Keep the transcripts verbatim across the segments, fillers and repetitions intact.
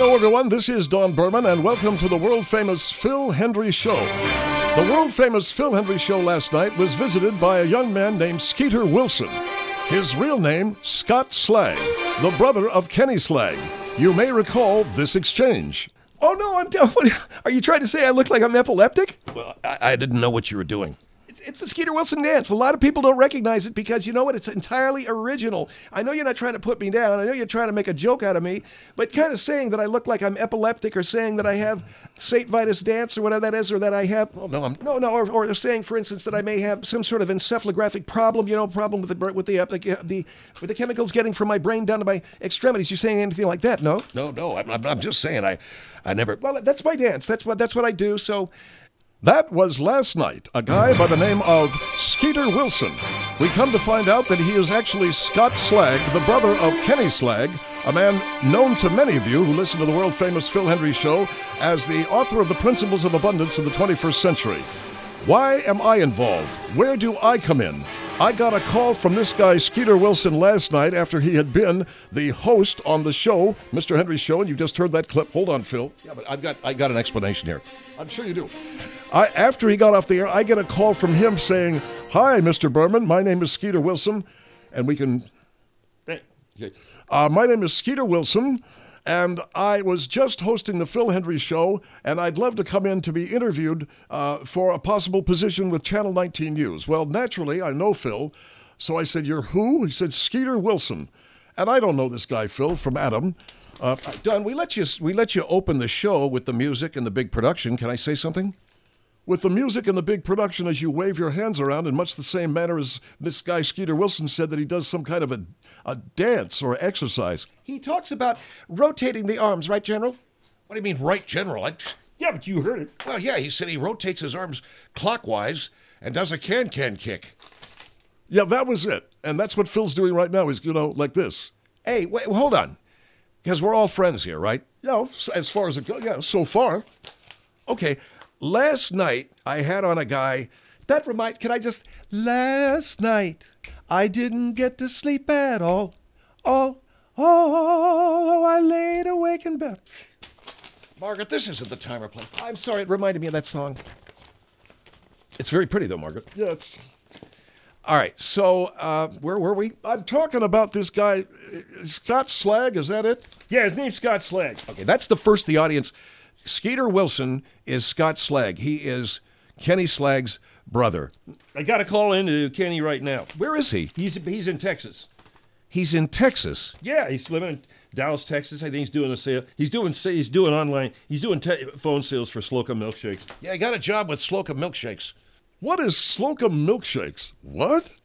Hello, everyone. This is Don Berman, and welcome to the world-famous Phil Hendrie Show. The world-famous Phil Hendrie Show last night was visited by a young man named Skeeter Wilson. His real name, Scott Slagg, the brother of Kenny Slagg. You may recall this exchange. Oh, no, I'm down. Are you trying to say I look like I'm epileptic? Well, I, I didn't know what you were doing. It's, it's the Skeeter Wilson dance. A lot of people don't recognize it because, you know what, it's entirely original. I know you're not trying to put me down. I know you're trying to make a joke out of me, but kind of saying that I look like I'm epileptic or saying that I have Saint Vitus dance or whatever that is, or that I have... Oh, no, I'm... No, no, or, or saying, for instance, that I may have some sort of encephalographic problem, you know, problem with the with the, uh, the, the, with the chemicals getting from my brain down to my extremities. You saying anything like that, no? No, no, I'm, I'm just saying I... I never... Well, that's my dance. That's what that's what I do, so... That was last night, a guy by the name of Skeeter Wilson. We come to find out that he is actually Scott Slagg, the brother of Kenny Slagg, a man known to many of you who listen to the world-famous Phil Hendrie Show as the author of The Principles of Abundance in the twenty-first century. Why am I involved? Where do I come in? I got a call from this guy, Skeeter Wilson, last night after he had been the host on the show, Mister Hendrie's Show, and you just heard that clip. Hold on, Phil. Yeah, but I've got I got an explanation here. I'm sure you do. I, after he got off the air, I get a call from him saying, "Hi, Mister Berman, my name is Skeeter Wilson," and we can... Okay. Uh, my name is Skeeter Wilson, and I was just hosting the Phil Hendrie Show, and I'd love to come in to be interviewed uh, for a possible position with Channel nineteen News. Well, naturally, I know Phil, so I said, "You're who?" He said, "Skeeter Wilson." And I don't know this guy, Phil, from Adam. Uh, Don, we let you we let you open the show with the music and the big production. Can I say something? With the music and the big production as you wave your hands around in much the same manner as this guy Skeeter Wilson said that he does some kind of a, a dance or exercise. He talks about rotating the arms, right, General? What do you mean, right, General? I... Yeah, but you heard it. Well, yeah, he said he rotates his arms clockwise and does a can-can kick. Yeah, that was it. And that's what Phil's doing right now. He's, you know, like this. Hey, wait, hold on. Because we're all friends here, right? Yeah, as far as it goes, yeah, so far. Okay. Last night, I had on a guy... That reminds... Can I just... Last night, I didn't get to sleep at all. All, all, oh, I laid awake in bed. Margaret, this isn't the time or place. I'm sorry, it reminded me of that song. It's very pretty, though, Margaret. Yeah, it's... All right, so uh, where were we? I'm talking about this guy, Scott Slagg, is that it? Yeah, his name's Scott Slagg. Okay, that's the first the audience... Skeeter Wilson is Scott Slagg. He is Kenny Slagg's brother. I got a call in to Kenny right now. Where is he? He's he's in Texas. He's in Texas. Yeah, he's living in Dallas, Texas. I think he's doing a sale. He's doing he's doing online. He's doing te- phone sales for Slocum milkshakes. Yeah, he got a job with Slocum milkshakes. What is Slocum milkshakes? What?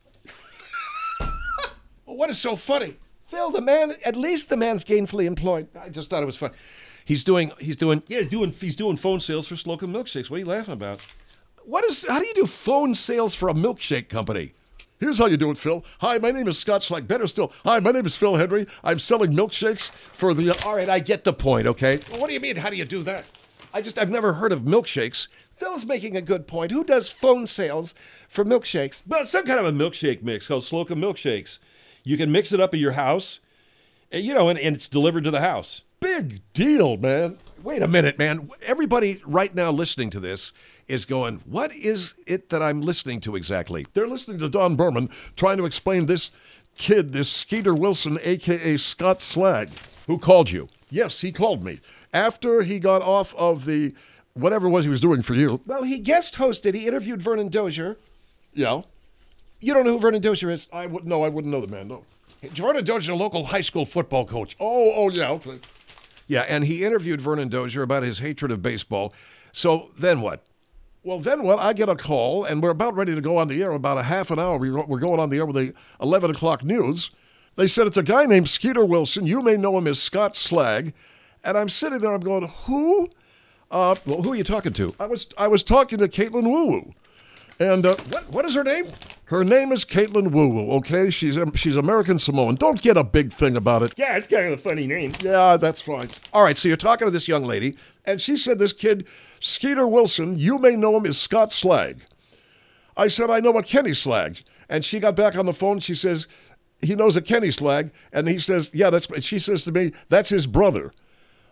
Well, what is so funny? Phil, the man, at least the man's gainfully employed. I just thought it was fun. He's doing, he's doing... Yeah, he's doing he's doing phone sales for Slocum milkshakes. What are you laughing about? What is, how do you do phone sales for a milkshake company? Here's how you do it, Phil. Hi, my name is Scott Slagg. Better still, hi, my name is Phil Hendrie. I'm selling milkshakes for the... All right, I get the point, okay? Well, what do you mean, how do you do that? I just, I've never heard of milkshakes. Phil's making a good point. Who does phone sales for milkshakes? Well, some kind of a milkshake mix called Slocum milkshakes. You can mix it up at your house, and, you know, and, and it's delivered to the house. Big deal, man. Wait a minute, man. Everybody right now listening to this is going, what is it that I'm listening to exactly? They're listening to Don Berman trying to explain this kid, this Skeeter Wilson, a k a. Scott Slagg. Who called you? Yes, he called me. After he got off of the, whatever it was he was doing for you. Well, he guest hosted. He interviewed Vernon Dozier. Yeah. You don't know who Vernon Dozier is? I would no, I wouldn't know the man, no. Vernon Dozier, a local high school football coach. Oh, oh, yeah, okay. Yeah, and he interviewed Vernon Dozier about his hatred of baseball. So then what? Well, then what? I get a call, and we're about ready to go on the air. About a half an hour, we- we're going on the air with the eleven o'clock news. They said it's a guy named Skeeter Wilson. You may know him as Scott Slagg. And I'm sitting there, I'm going, who? Uh, Well, who are you talking to? I was I was talking to Caitlin Woo Woo. And uh, What? What is her name? her name is Caitlin Woo Woo, okay? She's um, she's American Samoan. Don't get a big thing about it. Yeah, it's kind of a funny name. Yeah, that's fine. All right, so you're talking to this young lady. And she said this kid, Skeeter Wilson, you may know him as Scott Slagg. I said, I know a Kenny Slagg. And she got back on the phone. She says, he knows a Kenny Slagg. And he says, yeah, that's, she says to me, that's his brother.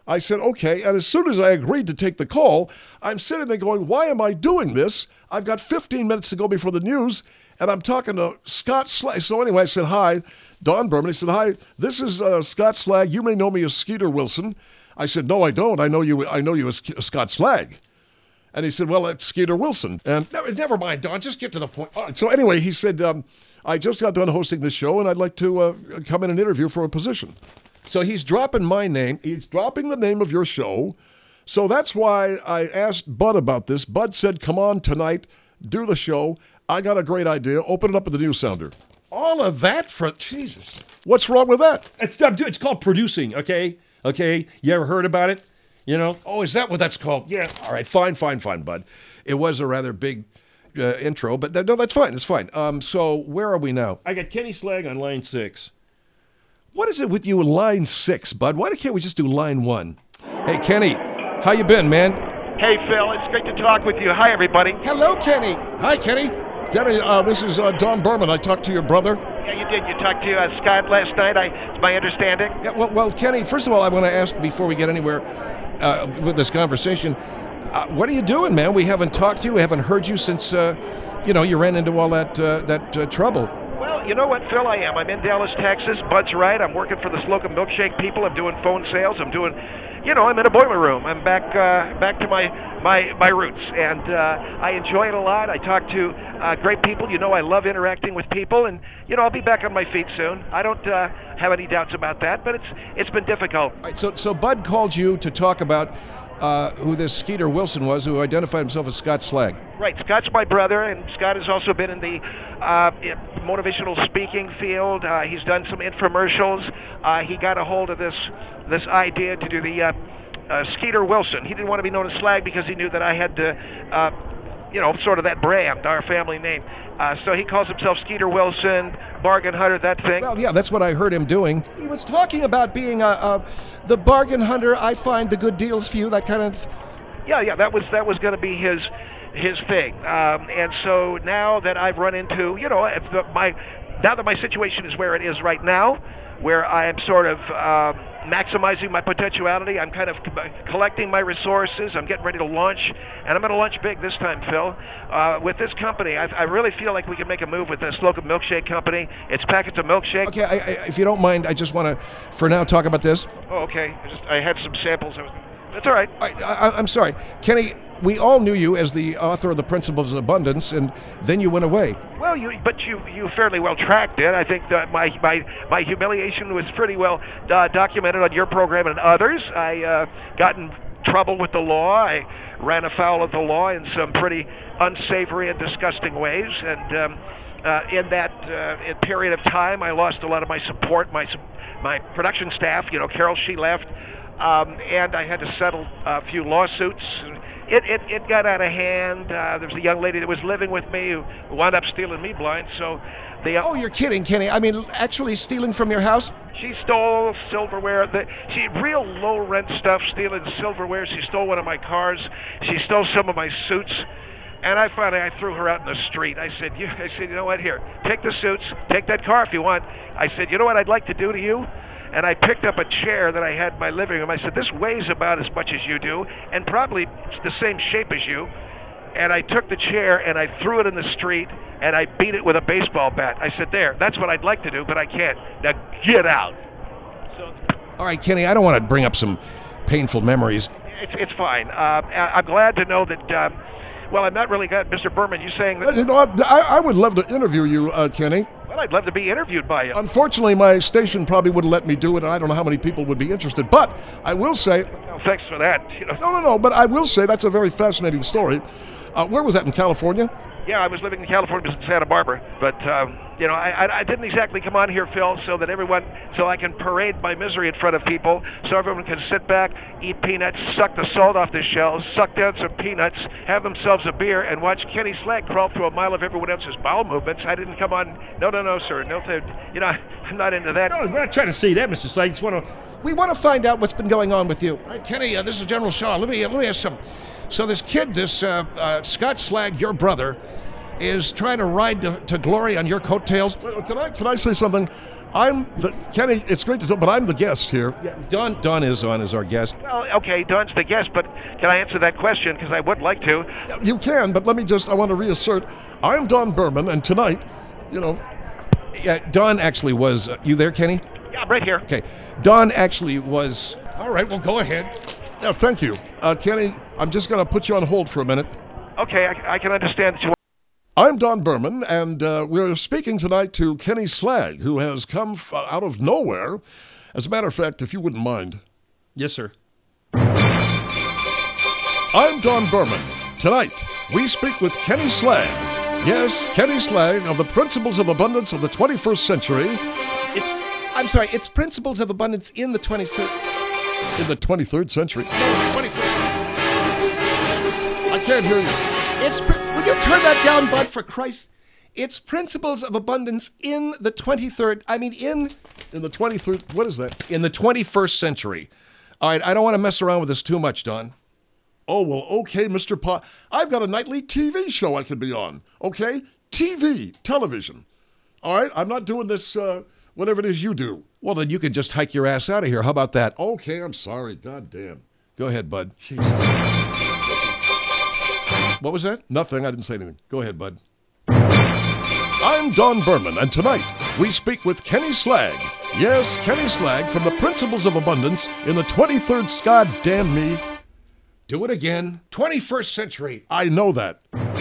I said, okay. And as soon as I agreed to take the call, I'm sitting there going, why am I doing this? I've got fifteen minutes to go before the news, and I'm talking to Scott Slag. So anyway, I said, hi, Don Berman. He said, hi, this is uh, Scott Slag. You may know me as Skeeter Wilson. I said, no, I don't. I know you I know you as Scott Slag. And he said, well, it's Skeeter Wilson. And never, never mind, Don, just get to the point. All right, so anyway, he said, um, I just got done hosting this show, and I'd like to uh, come in and interview for a position. So he's dropping my name. He's dropping the name of your show. So that's why I asked Bud about this. Bud said, come on tonight, do the show. I got a great idea. Open it up at the News Sounder. All of that for Jesus. What's wrong with that? It's it's called producing. Okay, okay. You ever heard about it? You know? Oh, is that what that's called? Yeah. All right, fine, fine, fine, Bud. It was a rather big uh, intro, but no, that's fine. It's fine. Um, so where are we now? I got Kenny Slag on line six. What is it with you in line six, Bud? Why can't we just do line one? Hey, Kenny, how you been, man? Hey, Phil, it's great to talk with you. Hi, everybody. Hello, Kenny. Hi, Kenny. Kenny, uh, this is uh, Don Berman. I talked to your brother. Yeah, you did. You talked to uh, Scott last night, I, it's my understanding. Yeah, well, well, Kenny, first of all, I want to ask before we get anywhere uh, with this conversation, uh, what are you doing, man? We haven't talked to you. We haven't heard you since, uh, you know, you ran into all that uh, that uh, trouble. Well, you know what, Phil, I am. I'm in Dallas, Texas. Bud's right. I'm working for the Slocum Milkshake people. I'm doing phone sales. I'm doing, you know, I'm in a boiler room. I'm back uh, back to my, my, my roots, and uh, I enjoy it a lot. I talk to uh, great people. You know, I love interacting with people, and, you know, I'll be back on my feet soon. I don't uh, have any doubts about that, but it's it's been difficult. All right, so, so Bud called you to talk about uh, who this Skeeter Wilson was, who identified himself as Scott Slag. Right, Scott's my brother, and Scott has also been in the uh, motivational speaking field. Uh, he's done some infomercials. Uh, he got a hold of this this idea to do the uh, uh, Skeeter Wilson. He didn't want to be known as Slag because he knew that I had to, uh, you know, sort of that brand, our family name. Uh, so he calls himself Skeeter Wilson, bargain hunter, that thing. Well, yeah, that's what I heard him doing. He was talking about being a, a the bargain hunter. I find the good deals for you, that kind of... Yeah, yeah, that was that was going to be his his thing. Um, and so now that I've run into, you know, if the, my now that my situation is where it is right now, where I am sort of uh, maximizing my potentiality, I'm kind of collecting my resources. I'm getting ready to launch, and I'm going to launch big this time, Phil. Uh, with this company, I, I really feel like we can make a move with the Slocum Milkshake Company. It's packets of milkshake. Okay, I, I, if you don't mind, I just want to, for now, talk about this. Oh, okay. I, just, I had some samples. I was, that's all right. I, I, I'm sorry. Kenny, we all knew you as the author of The Principles of Abundance, and then you went away. Well, you, but you, you fairly well tracked it. I think that my, my, my humiliation was pretty well uh, documented on your program and others. I uh, got in trouble with the law. I ran afoul of the law in some pretty unsavory and disgusting ways. And um, uh, in that uh, in period of time, I lost a lot of my support, my my production staff. You know, Carol, she left. Um, and I had to settle a few lawsuits. It, it, it got out of hand. Uh, there was a young lady that was living with me who wound up stealing me blind. So the, uh, Oh, you're kidding, Kenny. I mean, actually stealing from your house? she stole silverware. The, she real low rent stuff, stealing silverware. She stole one of my cars. She stole some of my suits. And I finally I threw her out in the street. I said, you, I said, you know what? Here, take the suits, take that car if you want. I said, you know what I'd like to do to you? And I picked up a chair that I had in my living room. I said, this weighs about as much as you do, and probably it's the same shape as you. And I took the chair and I threw it in the street, and I beat it with a baseball bat. I said, there, that's what I'd like to do, but I can't. Now get out. So, All right, Kenny, I don't want to bring up some painful memories. it's, it's fine. Uh, I- I'm glad to know that, um, well, I'm not really glad, Mister Berman, you saying that, You know, I, I would love to interview you, uh, Kenny. well, I'd love to be interviewed by you. Unfortunately, my station probably wouldn't let me do it, and I don't know how many people would be interested. But I will say, Well, thanks for that. You know. no, no, no, but I will say that's a very fascinating story. Uh, where was that, in California? Yeah, I was living in California, in Santa Barbara, but um, you know, I, I, I didn't exactly come on here, Phil, so that everyone, so I can parade my misery in front of people, so everyone can sit back, eat peanuts, suck the salt off the shells, suck down some peanuts, have themselves a beer, and watch Kenny Slag crawl through a mile of everyone else's bowel movements. I didn't come on. No, no, no, sir. No, th- you know, I'm not into that. No, we're not trying to say that, Mister Slag. I just want to. We want to find out what's been going on with you. All right, Kenny, uh, this is General Shaw. Let me uh, let me ask some. So this kid, this uh, uh, Scott Slag, your brother, is trying to ride to, to glory on your coattails. Well, Can I can I say something? I'm the Kenny. It's great to talk, but I'm the guest here. Yeah, Don Don is on as our guest. Well, okay, Don's the guest, but can I answer that question? Because I would like to. You can, but let me just. I want to reassert. I'm Don Berman, and tonight, you know, Yeah, Don actually was. Uh, you there, Kenny? Yeah, I'm right here. Okay, Don actually was. all right. Well, go ahead. Yeah, thank you, uh, Kenny. I'm just going to put you on hold for a minute. Okay, I, I can understand that you. I'm Don Berman, and uh, we're speaking tonight to Kenny Slag, who has come f- out of nowhere. As a matter of fact, if you wouldn't mind, Yes, sir. I'm Don Berman. Tonight, we speak with Kenny Slag. Yes, Kenny Slag of the Principles of Abundance of the twenty-first Century It's, I'm sorry, it's Principles of Abundance in the twentieth. in the twenty-third century. No, the twenty-first. I can't hear you. It's, pr- will you turn that down, bud, for Christ? It's Principles of Abundance in the twenty-third, I mean, in, In the twenty-third, what is that? In the twenty-first century. All right, I don't want to mess around with this too much, Don. Oh, well, okay, Mister Pot. I've got a nightly T V show I could be on, okay? T V, television. All right, I'm not doing this, uh, whatever it is you do. Well, then you can just hike your ass out of here. How about that? Okay, I'm sorry. God damn. Go ahead, bud. Jesus. What was that? Nothing. I didn't say anything. Go ahead, bud. I'm Don Berman, and tonight we speak with Kenny Slag. Yes, Kenny Slag from the Principles of Abundance in the twenty-third. God damn me. Do it again. twenty-first century. I know that.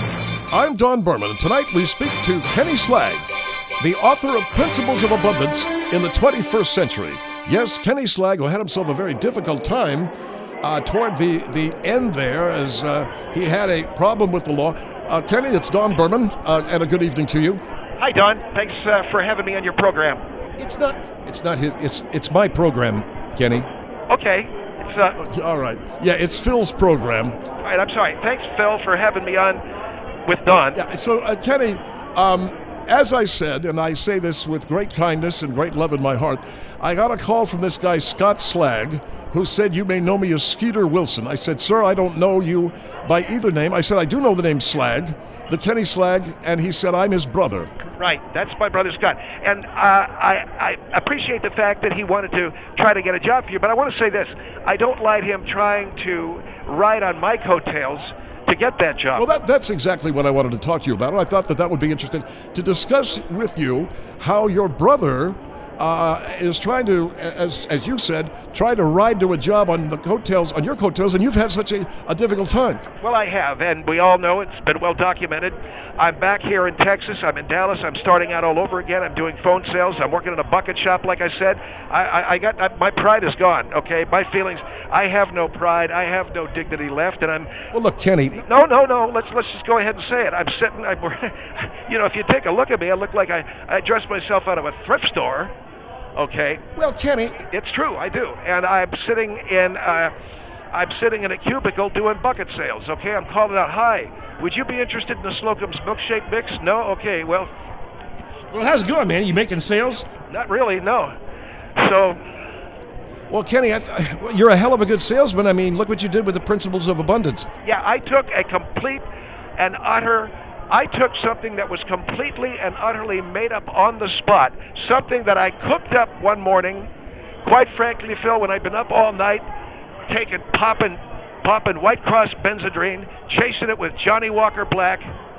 I'm Don Berman, and tonight we speak to Kenny Slag, the author of Principles of Abundance in the twenty-first Century. Yes, Kenny Slag, who had himself a very difficult time uh, toward the, the end there, as uh, he had a problem with the law. Uh, Kenny, it's Don Berman, uh, and a good evening to you. Hi, Don. Thanks uh, for having me on your program. it's not, It's not his. It's it's my program, Kenny. Okay. It's uh, All right. Yeah, it's Phil's program. all right. I'm sorry. Thanks, Phil, for having me on with Don. Yeah, so, uh, Kenny, um, as I said, and I say this with great kindness and great love in my heart, I got a call from this guy, Scott Slag, who said, you may know me as Skeeter Wilson. I said, sir, I don't know you by either name. I said, I do know the name Slag, the Kenny Slag, and he said, I'm his brother. Right, that's my brother Scott, and uh, I, I appreciate the fact that he wanted to try to get a job for you. But I want to say this: I don't like him trying to ride on my coattails to get that job. Well, that, that's exactly what I wanted to talk to you about. And I thought that that would be interesting to discuss with you how your brother uh, is trying to, as as you said, try to ride to a job on the coattails, on your coattails, and you've had such a, a difficult time. Well, I have, and we all know it's been well documented. I'm back here in Texas. I'm in Dallas. I'm starting out all over again. I'm doing phone sales. I'm working in a bucket shop, like I said. I, I, I got I, my pride is gone. Okay, my feelings. I have no pride. I have no dignity left, and I'm. Well, look, Kenny. No, no, no. Let's let's just go ahead and say it. I'm sitting. I'm, you know, if you take a look at me, I look like I I dressed myself out of a thrift store. Okay. well, Kenny, It's true, I do, and I'm sitting in uh, I'm sitting in a cubicle doing bucket sales. Okay, I'm calling out, hi, would you be interested in the Slocum's milkshake mix? No, okay, well, Well, how's it going, man? You making sales? not really, no. So, Well, Kenny, I th- well, you're a hell of a good salesman. I mean, look what you did with the Principles of Abundance. yeah, I took a complete and utter. I took something that was completely and utterly made up on the spot, something that I cooked up one morning. Quite frankly, Phil, when I've been up all night, taking popping, popping White Cross Benzedrine, chasing it with Johnny Walker Black.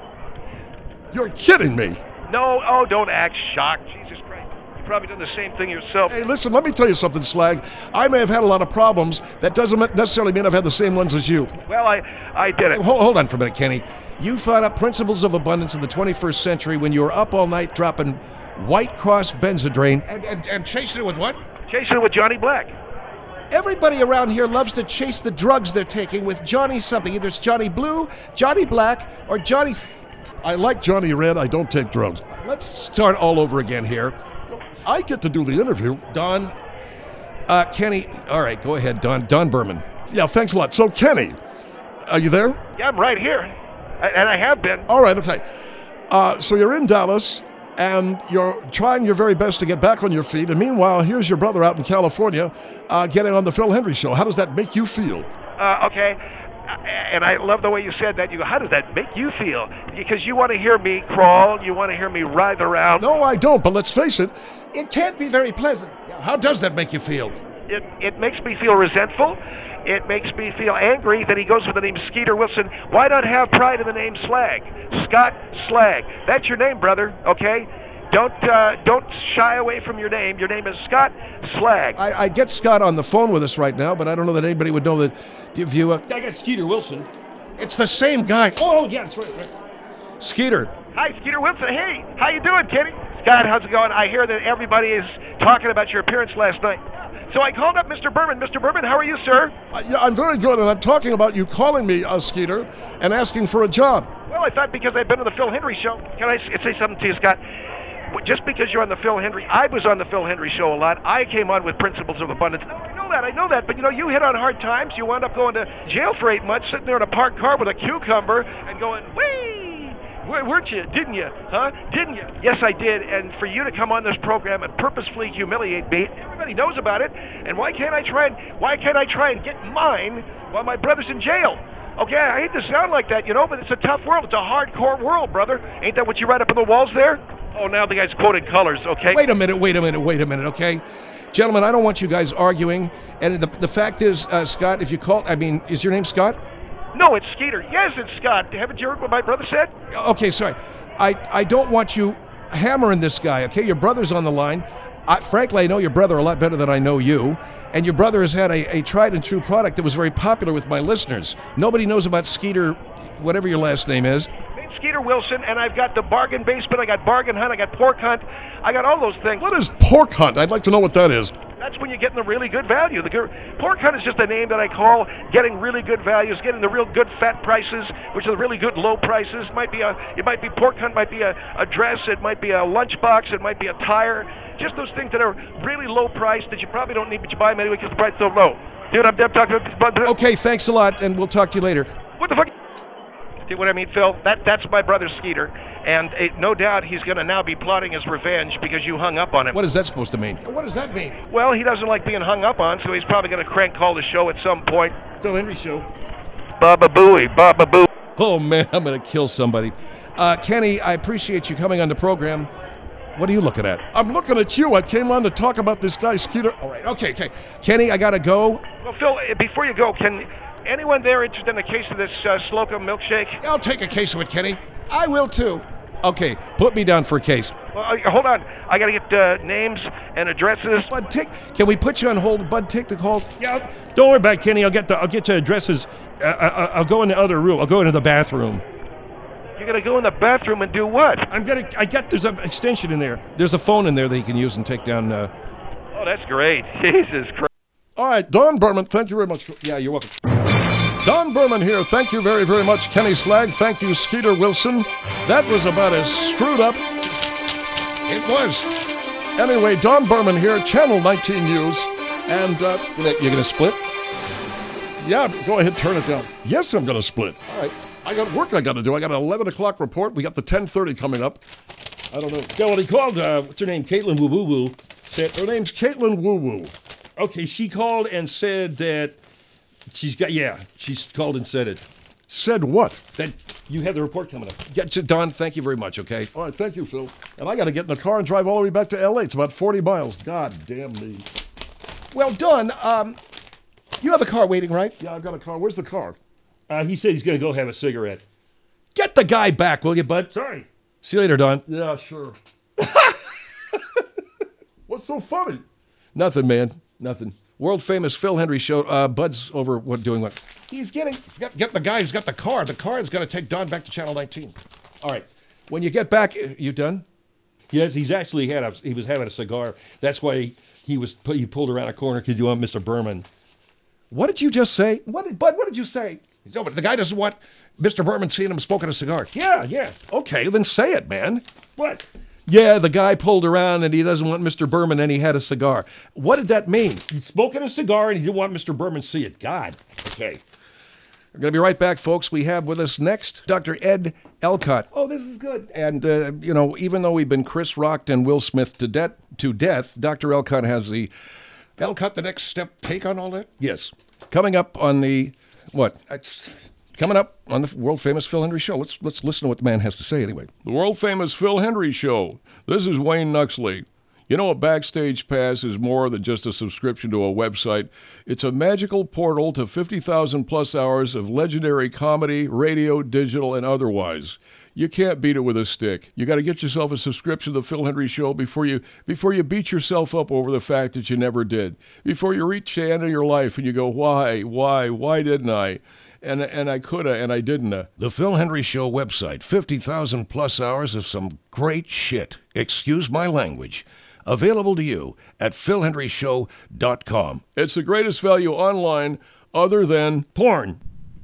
You're kidding me. No, oh, don't act shocked. Jesus Christ. You've probably done the same thing yourself. Hey, listen, let me tell you something, Slag. I may have had a lot of problems. That doesn't necessarily mean I've had the same ones as you. Well, I, I did it. Hold, hold on for a minute, Kenny. You thought up Principles of Abundance in the twenty-first century when you were up all night dropping White Cross Benzedrine and, and, and chasing it with what? Chasing it with Johnny Black. everybody around here loves to chase the drugs they're taking with Johnny something. Either it's Johnny Blue, Johnny Black, or Johnny... I like Johnny Red. I don't take drugs. Let's start all over again here. I get to do the interview. Don, uh, Kenny, all right, go ahead, Don. Don Berman. Yeah, thanks a lot. So, Kenny, are you there? Yeah, I'm right here. I, and I have been. All right, okay. Uh, so you're in Dallas, and you're trying your very best to get back on your feet. And meanwhile, here's your brother out in California uh, getting on the Phil Hendry Show. How does that make you feel? Uh, okay. and I love the way you said that. You go, how does that make you feel? Because you want to hear me crawl, you want to hear me writhe around. No, I don't, but let's face it, it can't be very pleasant. How does that make you feel? It it makes me feel resentful. It makes me feel angry that he goes with the name Skeeter Wilson. Why not have pride in the name Slag? Scott Slag. That's your name, brother, okay? Don't uh, don't shy away from your name. Your name is Scott Slag. I, I get Scott on the phone with us right now, but I don't know that anybody would know that give you a... I got Skeeter Wilson. It's the same guy. Oh, yeah, that's right. right. Skeeter. Hi, Skeeter Wilson. Hey, how you doing, Kenny? Scott, how's it going? I hear that everybody is talking about your appearance last night. So I called up Mister Berman. Mister Berman, how are you, sir? Uh, yeah, I'm very good, and I'm talking about you calling me, uh, Skeeter, and asking for a job. Well, I thought because I've been on the Phil Hendry show. Can I s- say something to you, Scott? Just because you're on the Phil Hendry, I was on the Phil Hendry show a lot. I came on with Principles of Abundance. I know that, I know that. But, you know, you hit on hard times. You wound up going to jail for eight months, sitting there in a parked car with a cucumber and going, whee! Where, weren't you? Didn't you? Huh? Didn't you? Yes, I did. And for you to come on this program and purposefully humiliate me, everybody knows about it. And why can't I try and why can't I try and get mine while my brother's in jail? Okay, I hate to sound like that, you know, but it's a tough world. It's a hardcore world, brother. Ain't that what you write up on the walls there? Oh, now the guy's quoting colors, okay? Wait a minute, wait a minute, wait a minute, okay? Gentlemen, I don't want you guys arguing. And the, the fact is, uh, Scott, if you call, I mean, is your name Scott? No, it's Skeeter. Yes, it's Scott. Haven't you heard what my brother said? Okay, sorry. I, I don't want you hammering this guy, okay? Your brother's on the line. I, frankly, I know your brother a lot better than I know you. And your brother has had a, a tried and true product that was very popular with my listeners. Nobody knows about Skeeter, whatever your last name is. Name's Skeeter Wilson, and I've got the bargain basement, I got bargain hunt, I got pork hunt, I got all those things. What is pork hunt? I'd like to know what that is. That's when you're getting the really good value. The good, pork hunt is just a name that I call getting really good values, getting the real good fat prices, which are the really good low prices. It might be a, it might be pork hunt, might be a, a dress, it might be a lunchbox, it might be a tire. Just those things that are really low priced that you probably don't need, but you buy them anyway because the price is so low. Dude, I'm, I'm talking about. Okay, thanks a lot, and we'll talk to you later. What the fuck? See what I mean, Phil? That that's my brother Skeeter, and it, no doubt he's going to now be plotting his revenge because you hung up on him. What is that supposed to mean? What does that mean? Well, he doesn't like being hung up on, so he's probably going to crank call the show at some point. Phil Hendry Show. Baba Booey, Baba Boo. Oh, man, I'm going to kill somebody. Uh, Kenny, I appreciate you coming on the program. What are you looking at? I'm looking at you. I came on to talk about this guy, Skeeter. All right, okay, okay. Kenny, I got to go. Well, Phil, eh, before you go, can anyone there interested in a case of this uh, Slocum milkshake? I'll take a case of it, Kenny. I will, too. Okay, put me down for a case. Well, uh, hold on. I got to get uh, names and addresses. Bud, take. Can we put you on hold? Bud, take the calls. Yeah, don't worry about it, Kenny. I'll get the I'll get to addresses. Uh, I, I'll go in the other room. I'll go into the bathroom. You're going to go in the bathroom and do what? I'm gonna. I got there's an extension in there. There's a phone in there that you can use and take down. Uh... Oh, that's great. Jesus Christ. All right, Don Berman, thank you very much. For... Yeah, you're welcome. Don Berman here. Thank you very, very much, Kenny Slag. Thank you, Skeeter Wilson. That was about as screwed up. It was. Anyway, Don Berman here, Channel nineteen News. And uh, you're going to split? Yeah, go ahead, turn it down. Yes, I'm going to split. All right. I got work I got to do. I got an eleven o'clock report. We got the ten thirty coming up. I don't know. Yeah, well, he called. Uh, what's her name? Caitlin Woo Woo Woo. Said, Her name's Caitlin Woo Woo. okay, she called and said that she's got. Yeah, she's called and said it. Said what? That you have the report coming up. Get you, Don, thank you very much, okay? All right, thank you, Phil. And I got to get in the car and drive all the way back to L A. It's about forty miles. God damn me. Well, Don, um, you have a car waiting, right? Yeah, I've got a car. Where's the car? Uh, he said he's gonna go have a cigarette. Get the guy back, will you, bud? Sorry. See you later, Don. Yeah, sure. What's so funny? Nothing, man. Nothing. World famous Phil Hendry show. Uh, Bud's over what doing what? He's getting get, get the guy who's got the car. The car is going to take Don back to Channel nineteen. All right. When you get back, you done? Yes, he's actually had a. He was having a cigar. That's why he, he was. He pulled around a corner because he wanted Mister Berman. What did you just say? What did Bud? What did you say? No, but the guy doesn't want Mister Berman seeing him smoking a cigar. Yeah, yeah. Okay, then say it, man. What? Yeah, the guy pulled around and he doesn't want Mister Berman and he had a cigar. What did that mean? He's smoking a cigar and he didn't want Mister Berman to see it. God. Okay. We're going to be right back, folks. We have with us next Doctor Ed Elcott. Oh, this is good. And, uh, you know, even though we've been Chris Rocked and Will Smith to, de- to death, Doctor Elcott has the Elcott the Next Step take on all that? Yes. Coming up on the What? Coming up on the world famous Phil Hendrie Show. Let's let's listen to what the man has to say anyway. The world famous Phil Hendrie Show. This is Wayne Nuxley. You know, a Backstage Pass is more than just a subscription to a website. It's a magical portal to fifty thousand plus hours of legendary comedy, radio, digital, and otherwise. You can't beat it with a stick. You got to get yourself a subscription to the Phil Hendrie Show before you before you beat yourself up over the fact that you never did. Before you reach the end of your life and you go, why, why, why didn't I? And and I coulda and I didn't. The Phil Hendrie Show website, fifty thousand plus hours of some great shit. Excuse my language. Available to you at phil hendrie show dot com. It's the greatest value online other than porn.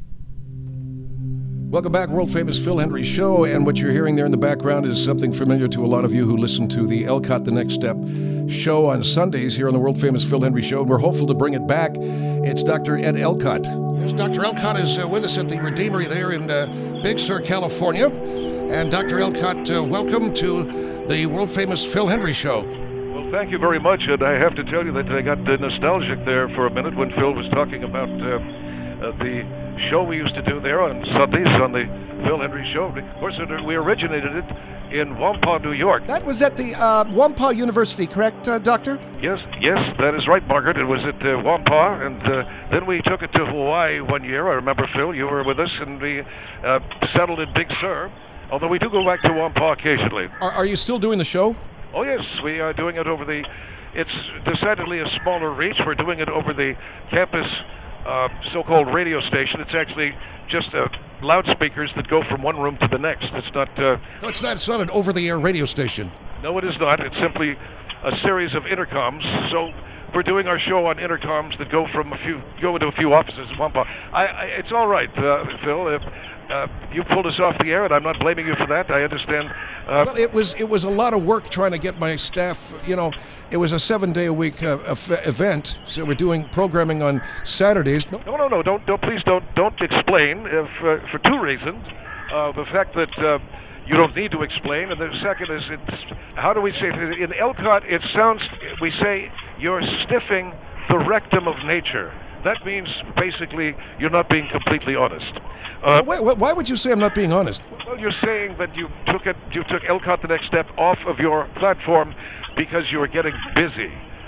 Welcome back, world famous Phil Hendrie Show, and what you're hearing there in the background is something familiar to a lot of you who listen to the Elcott The Next Step show on Sundays here on the world famous Phil Hendrie Show. We're hopeful to bring it back. It's Doctor Ed Elcott. Yes, Doctor Elcott is uh, with us at the Redeemery there in uh, Big Sur, California. And Doctor Elcott, uh, welcome to the world famous Phil Hendrie Show. Well, thank you very much, and I have to tell you that I got uh, nostalgic there for a minute when Phil was talking about uh, uh, the show we used to do there on Sundays on the Phil Hendrie Show. Of course, it, we originated it in Wampa, New York. That was at the uh, Wampa University, correct, uh, Doctor? Yes, yes, that is right, Margaret. It was at uh, Wampa, and uh, then we took it to Hawaii one year. I remember, Phil, you were with us, and we uh, settled in Big Sur, although we do go back to Wampa occasionally. Are, are you still doing the show? Oh, yes, we are doing it over the, it's decidedly a smaller reach. We're doing it over the campus uh, so-called radio station. It's actually just uh, loudspeakers that go from one room to the next. It's not... Uh, no, it's not, it's not an over-the-air radio station. No, it is not. It's simply a series of intercoms. So we're doing our show on intercoms that go from a few, go into a few offices in Wampa. I, I, it's all right, uh, Phil. Uh, Uh, you pulled us off the air, and I'm not blaming you for that. I understand. Uh, well, it was it was a lot of work trying to get my staff. You know, it was a seven-day-a-week uh, event, so we're doing programming on Saturdays. No, no, no. Don't, don't please don't don't explain. If, uh, for two reasons: uh, the fact that uh, you don't need to explain, and the second is, it's how do we say it? In Elcott? It sounds we say you're stiffing the rectum of nature. That means basically you're not being completely honest. Uh, wait, wait, why would you say I'm not being honest? Well, you're saying that you took it, you took Elcott The Next Step off of your platform because you were getting busy.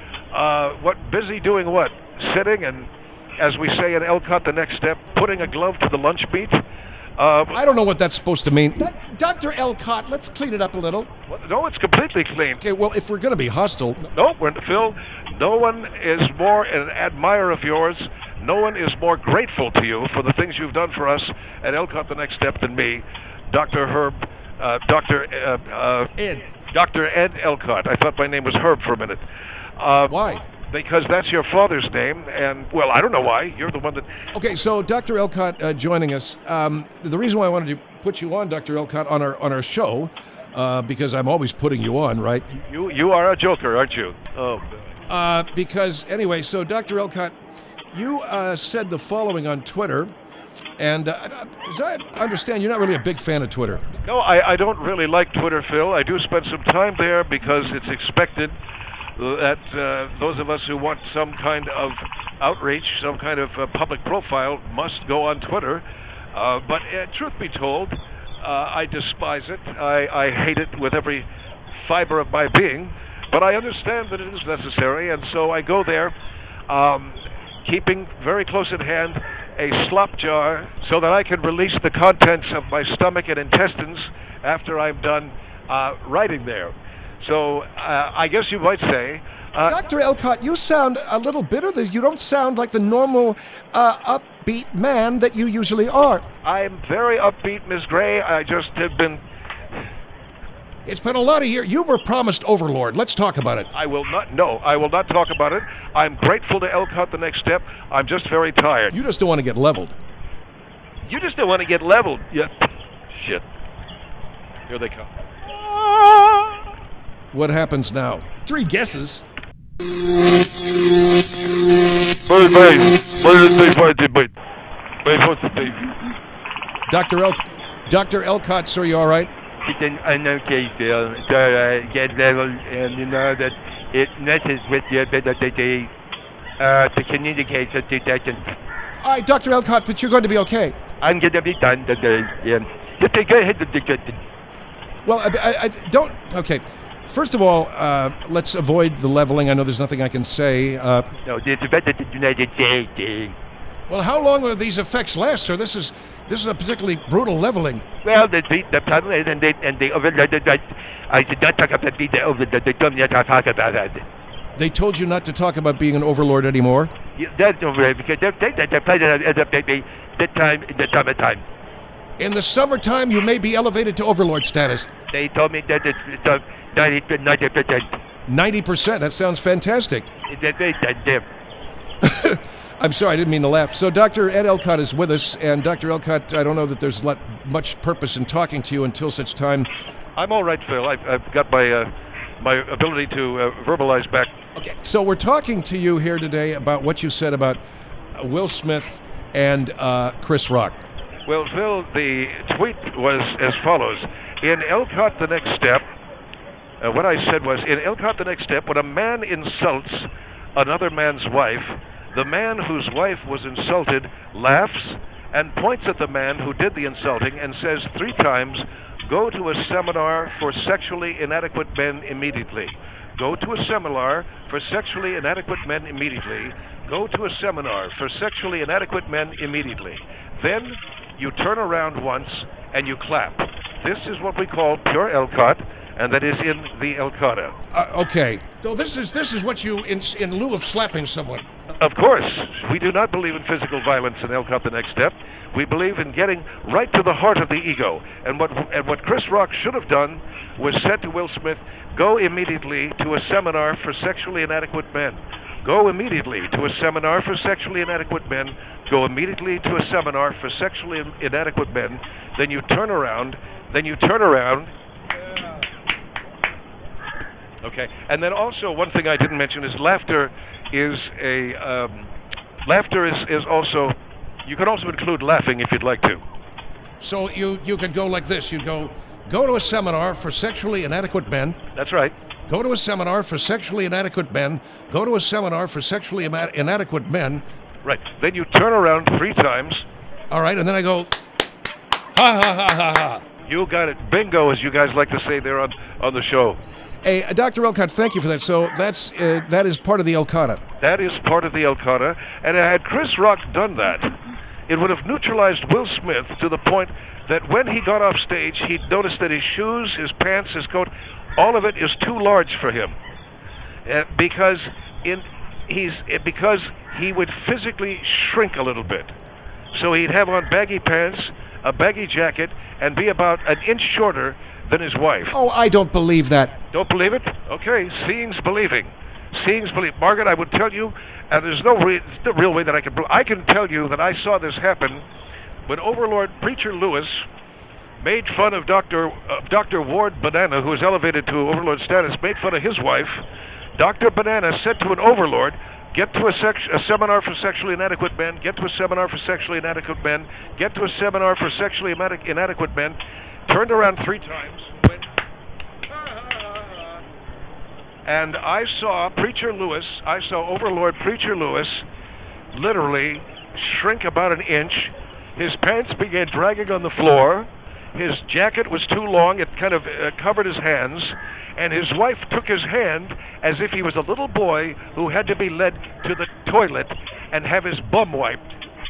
Uh, what busy doing? What sitting and, as we say in Elcott The Next Step, putting a glove to the lunch meat. Uh, I don't know what that's supposed to mean. Doctor Elcott, let's clean it up a little. Well, no, it's completely clean. Okay, well, if we're going to be hostile... No, we're, Phil, no one is more an admirer of yours. No one is more grateful to you for the things you've done for us at Elcott The Next Step than me, Doctor Herb, uh, Doctor Uh, uh, Ed. Doctor Ed Elcott. I thought my name was Herb for a minute. Uh, why? Because that's your father's name, and, well, I don't know why. You're the one that... Okay, so Doctor Elcott uh, joining us. Um, the reason why I wanted to put you on, Doctor Elcott, on our on our show, uh, because I'm always putting you on, right? You you are a joker, aren't you? Oh, uh, because, anyway, so Doctor Elcott, you uh, said the following on Twitter, and uh, as I understand, you're not really a big fan of Twitter. No, I, I don't really like Twitter, Phil. I do spend some time there because it's expected that uh, those of us who want some kind of outreach, some kind of uh, public profile, must go on Twitter. Uh, but uh, truth be told, uh, I despise it. I, I hate it with every fiber of my being. But I understand that it is necessary, and so I go there, um, keeping very close at hand a slop jar so that I can release the contents of my stomach and intestines after I'm done uh, writing there. So uh, I guess you might say... Uh, Doctor Elcott, you sound a little bitter. You don't sound like the normal uh, upbeat man that you usually are. I'm very upbeat, Miss Gray. I just have been... It's been a lot of years. You were promised Overlord. Let's talk about it. I will not... No, I will not talk about it. I'm grateful to Elcott The Next Step. I'm just very tired. You just don't want to get leveled. You just don't want to get leveled. Yeah. Shit. Here they come. What happens now? Three guesses. Doctor El, Doctor Elcott, sir, you all right? It's an, an okay, Phil. To uh, get level, and you know that it messes with you, but that they uh, to communicate so that they can. All right, Doctor Elcott, but you're going to be okay. I'm gonna be done. The, the, yeah. Just go ahead. The, the, the, Well, I, I, I don't. Okay. First of all, uh, let's avoid the leveling. I know there's nothing I can say. Uh, no, it's about the United States. well, how long will these effects last, sir? This is this is a particularly brutal leveling. Well, the the, the problem is, and they and they over the, the, the I did not talk about the over the they told me not to talk about that. They told you not to talk about being an overlord anymore. Yeah, that's over because they they they played it at the the time in the summertime. In the summertime, you may be elevated to overlord status. They told me that it's uh, ninety ninety percent. Ninety percent. That sounds fantastic. That they that they. I'm sorry, I didn't mean to laugh. So Doctor Ed Elcott is with us, and Doctor Elcott, I don't know that there's lot, much purpose in talking to you until such time. I'm all right, Phil. I've, I've got my uh, my ability to uh, verbalize back. Okay, so we're talking to you here today about what you said about uh, Will Smith and uh, Chris Rock. Well, Phil, the tweet was as follows. In Elcott the Next Step, uh, what I said was, in Elcott the Next Step, when a man insults another man's wife, the man whose wife was insulted laughs and points at the man who did the insulting and says three times, go to a seminar for sexually inadequate men immediately. Go to a seminar for sexually inadequate men immediately. Go to a seminar for sexually inadequate men immediately. Then you turn around once and you clap. This is what we call pure Elcott, and that is in the Elcotta. Uh, okay. So this is this is what you, in, in lieu of slapping someone. Of course, we do not believe in physical violence in Elcott the Next Step. We believe in getting right to the heart of the ego. And what and what Chris Rock should have done was said to Will Smith, go immediately to a seminar for sexually inadequate men. Go immediately to a seminar for sexually inadequate men. Go immediately to a seminar for sexually inadequate men. Then you turn around. Then you turn around. Okay. And then also one thing I didn't mention is laughter is a um, laughter is, is also you can also include laughing if you'd like to. So you you could go like this. You'd go go to a seminar for sexually inadequate men. That's right. Go to a seminar for sexually inadequate men. Go to a seminar for sexually ima- inadequate men. Right. Then you turn around three times. All right, and then I go, ha ha ha ha ha. You got it. Bingo, as you guys like to say there on, on the show. Hey, uh, Doctor Elcott, thank you for that. So that's uh, that is part of the Elcotta. That is part of the Elcotta. And had Chris Rock done that, it would have neutralized Will Smith to the point that when he got off stage, he'd noticed that his shoes, his pants, his coat, all of it is too large for him. Uh, because in he's uh, because he would physically shrink a little bit. So he'd have on baggy pants, a baggy jacket, and be about an inch shorter than his wife. Oh, I don't believe that. Don't believe it? Okay, seeing's believing. Seeing's believing. Margaret, I would tell you, and there's no, re- no real way that I can. I can tell you that I saw this happen when Overlord Preacher Lewis made fun of Doctor Uh, Doctor Ward Banana, who was elevated to Overlord status, made fun of his wife. Doctor Banana said to an Overlord, get to a, sex- a seminar for sexually inadequate men, get to a seminar for sexually inadequate men, get to a seminar for sexually inadequate, inadequate men, turned around three times, went, and I saw Preacher Lewis, I saw Overlord Preacher Lewis literally shrink about an inch. His pants began dragging on the floor. His jacket was too long, it kind of uh, covered his hands, and his wife took his hand as if he was a little boy who had to be led to the toilet and have his bum wiped.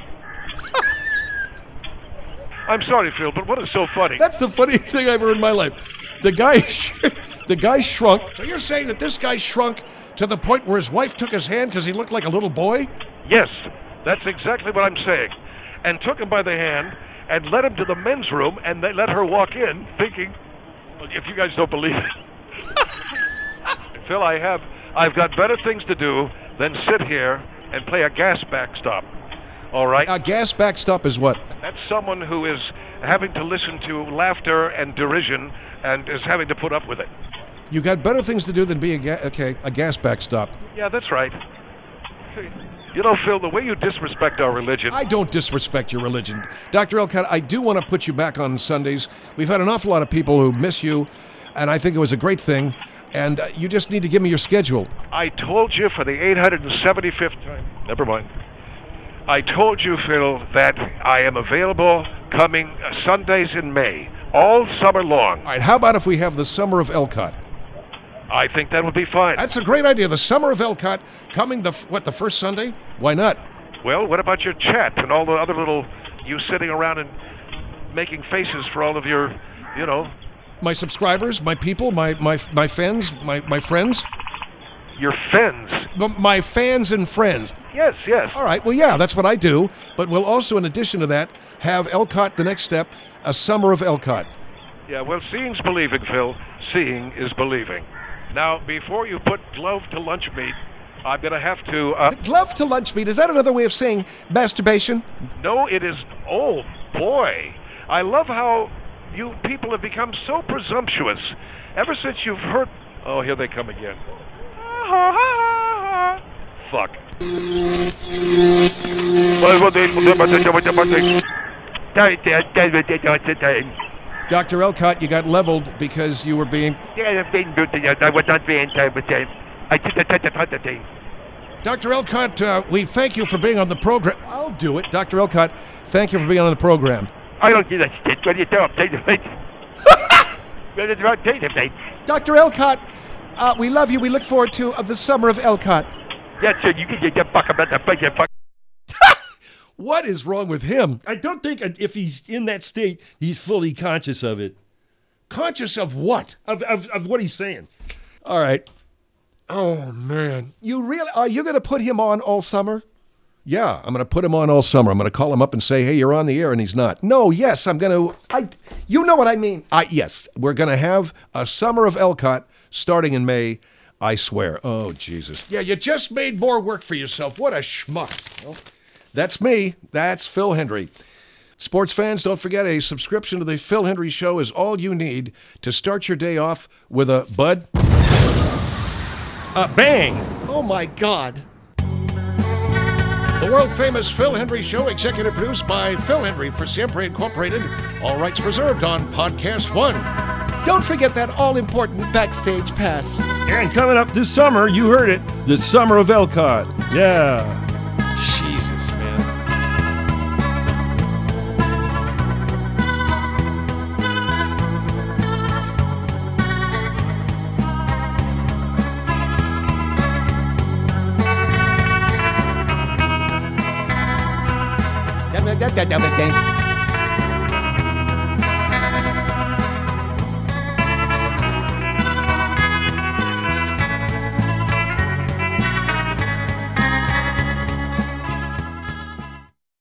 I'm sorry, Phil, but what is so funny? That's the funniest thing I've ever heard in my life. The guy, the guy shrunk. So you're saying that this guy shrunk to the point where his wife took his hand because he looked like a little boy? Yes, that's exactly what I'm saying. And took him by the hand and led him to the men's room, and they let her walk in, thinking, well, if you guys don't believe it. Phil, I have, I've got better things to do than sit here and play a gas backstop. All right? A gas backstop is what? That's someone who is having to listen to laughter and derision and is having to put up with it. You got better things to do than be a ga- okay a gas backstop. Yeah, that's right. You know, Phil, the way you disrespect our religion. I don't disrespect your religion. Doctor Elcott, I do want to put you back on Sundays. We've had an awful lot of people who miss you, and I think it was a great thing. And uh, you just need to give me your schedule. I told you for the eight hundred seventy-fifth time. Never mind. I told you, Phil, that I am available coming uh, Sundays in May, all summer long. All right, how about if we have the Summer of Elcott? I think that would be fine. That's a great idea. The Summer of Elcott coming the, f- what, the first Sunday? Why not? Well, what about your chat and all the other little, you sitting around and making faces for all of your, you know, My subscribers, my people, my my my fans, my, my friends? your fens? M- My fans and friends. Yes, yes. All right, well, yeah, that's what I do. But we'll also, in addition to that, have Elcott, the next step, a Summer of Elcott. Yeah, well, seeing's believing, Phil. Seeing is believing. Now, before you put glove to lunch meat, I'm going to have to... Uh, Glove to lunch meat, is that another way of saying masturbation? no, it is... Oh, boy. I love how you people have become so presumptuous. Ever since you've heard... Oh, here they come again. Fuck. Doctor Elcott, you got leveled because you were being... Doctor Elcott, uh, we thank you for being on the program. I'll do it. Doctor Elcott, thank you for being on the program. I don't give a shit. What do you tell him? Doctor Elcott, uh, we love you. We look forward to uh, the Summer of Elcott. Yes, sir. You can get your fuck about the fucking fuck. What is wrong with him? I don't think if he's in that state, he's fully conscious of it. Conscious of what? Of, of, of what he's saying. All right. Oh, man. You really, are you going to put him on all summer? Yeah, I'm going to put him on all summer. I'm going to call him up and say, hey, you're on the air, and he's not. No, yes, I'm going to, I, you know what I mean. I, yes, we're going to have a Summer of Elcott starting in May, I swear. Oh, Jesus. Yeah, you just made more work for yourself. What a schmuck. Well, that's me. That's Phil Hendrie. Sports fans, don't forget a subscription to the Phil Hendrie Show is all you need to start your day off with a bud. Uh, bang! Oh, my God. The world-famous Phil Hendrie Show, executive produced by Phil Hendrie for Siempre Incorporated. All rights reserved on Podcast One. Don't forget that all-important backstage pass. And coming up this summer, you heard it, the Summer of Elcott. Yeah. Jesus, man. Da, da, da, da, da, da.